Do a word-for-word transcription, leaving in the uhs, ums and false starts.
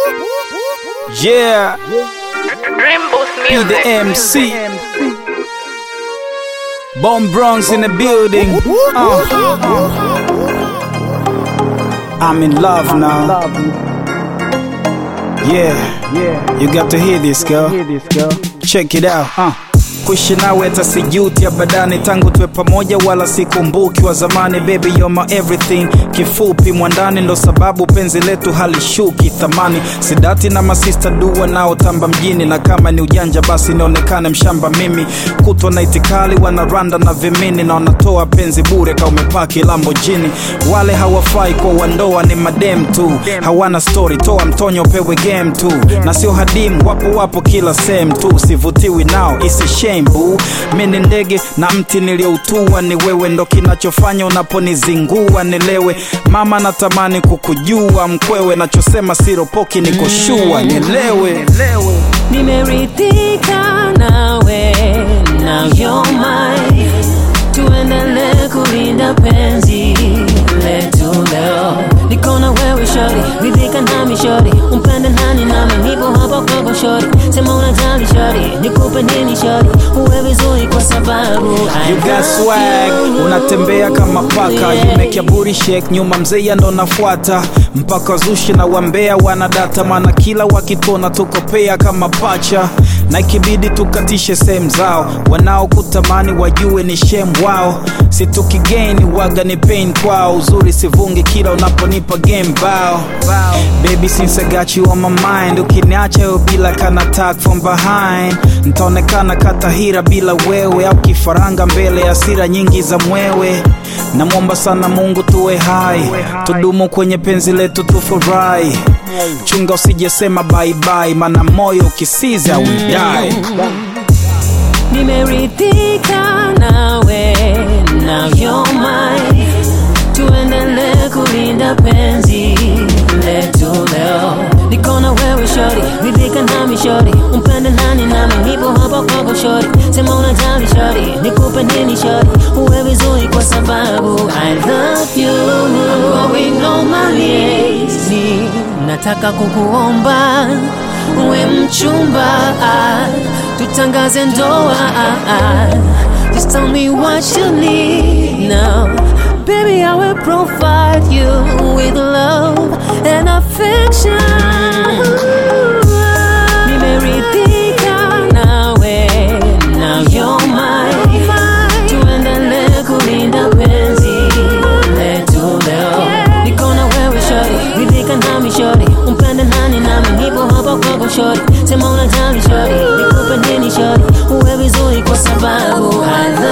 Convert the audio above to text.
Yeah, be the M C. Bomb Bronx in the building. Uh. I'm in love now. Yeah, you got to hear this, girl. Check it out. Uh. Kuishi nawe hata sijuti ya badani, tangu tuwe pamoja wala sikumbuki wa zamani. Baby you're my everything, kifupi mwandani, ndo sababu penzi letu halishuki thamani. Sidati na masista duwa nao tamba mjini, na kama ni ujanja basi nionekane mshamba mimi. Kutwa na itikali wanaranda na vimini, na wanatoa penzi bure ka umepaki Lamborghini. Wale hawafai kwa wandoa ni madem tu, hawana story, toa mtonyo pewe game tu. Na sio hadimu, wapo wapo kila same tu, sivutiwi nao isi shame boo. Mimi ndege na mti nilioutua, ni wewe ndo kinachofanya unaponizingua nilewe. Mama natamani kukujua mkwewe, nachosema siropoki niko shua nielewe. Nimeridhika nawe, now you're mine. Tuendelee kulinda penzi letu leo. Niko na wewe shorty, ridhika nami shorty. Umpende nani nami nipo hapa kwako shorty. Sema unajali shorty, nikupe nini shorty. Uwe vizuri kwa sababu you got swag, unatembea kama paka. You make your booty shake, nyuma mzee ndo nafuata. Mpaka zushi na wambea wanadata, maana kila wakitona tukopea kama pacha. Na ikibidi tukatishe same zao, wanao kutamani wajue ni shame wao. Situkigeni waga ni pain kwao, uzuri sivungi kila unaponipa game bow. Baby since I got you on my mind, ukiniacha yo bila kana attack from behind. Nitaonekana katahira bila wewe, au kifaranga mbele ya sira nyingi za mwewe. Namwomba sana Mungu tuwe hai, tudumu kwenye penzi letu tufurahi. Chunga usije sema bye bye, maana moyo ukisiza we die. Nimeridhika nawe, now you're mine. Tuendelee kulinda penzi letu leo. Niko na wewe shorty, ridhika nami shorty. Umpende nani nami nipo hapa kwako shorty. Sema unajali shorty, nikupe nini shorty. Uwe vizuri kwa sababu I love you. I'm going on my knees. Nataka kukuomba uwe mchumba, tutangaze ndoa. Just tell me what you need now. Baby, I will provide you with love and affection. Nimeridhika nawe, now you're mine. Tuendelee kulinda penzi letu leo. Niko na wewe shorty, ridhika nami shorty. Umpende nani nami nipo hapa kwako shorty. Sema unajali shorty, nikupe nini shorty. Uwe vizuri kwa sababu I